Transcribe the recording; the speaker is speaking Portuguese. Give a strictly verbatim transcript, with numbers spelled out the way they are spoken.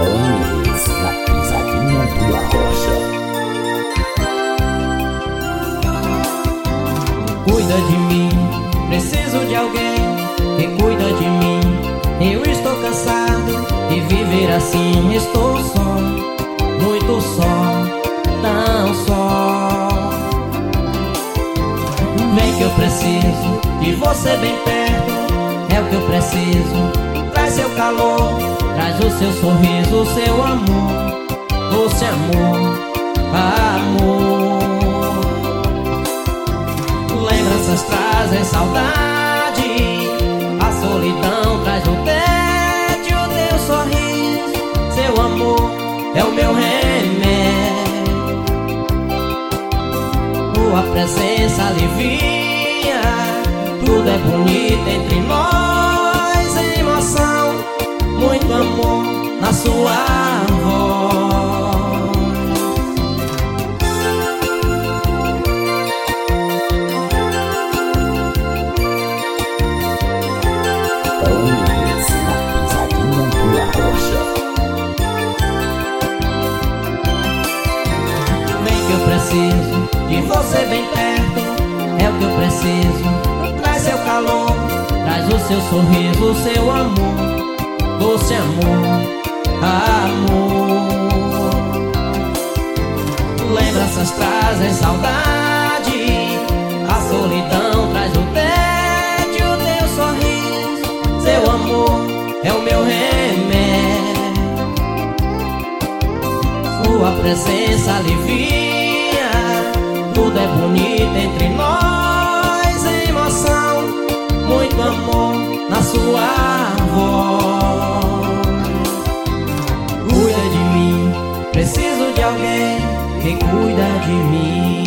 Dois na pisadinha do Arrocha. Cuida de mim, preciso de alguém que cuida de mim. Eu estou cansado de viver assim, estou só, muito só, tão só. Vem que eu preciso de você bem perto, é o que eu preciso. Traz seu calor, traz o seu sorriso, o seu amor, doce amor, amor. Lembranças trazem saudade, a solidão traz o tédio, teu sorriso, seu amor é o meu remédio. Tua presença alivia, tudo é bonito entre nós, emoção, muito amor na sua voz. Dois na pisadinha do Arrocha. Vem que eu preciso de você bem perto, é o que eu preciso. Traz seu calor, traz o seu sorriso, o seu amor, doce amor, amor. Lembranças trazem saudade, a solidão traz o tédio, teu sorriso, seu amor é o meu remédio. Sua presença alivia, tudo é bonito entre nós, emoção, muito amor na sua voz. Cuida de mim, preciso de alguém que cuida de mim.